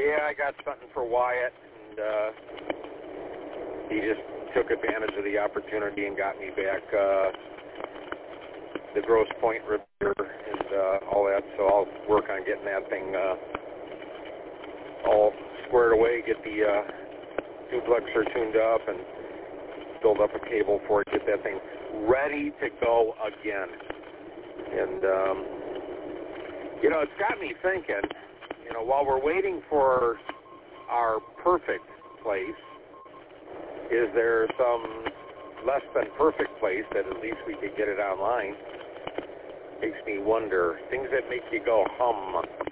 Yeah, I got something for Wyatt, and he just took advantage of the opportunity and got me back the Grosse Pointe repair and all that. So I'll work on getting that thing all squared away, get the duplexer tuned up, and build up a cable for it, get that thing ready to go again. And, it's got me thinking, while we're waiting for our perfect place, is there some less than perfect place that at least we could get it online? Makes me wonder. Things that make you go, hum.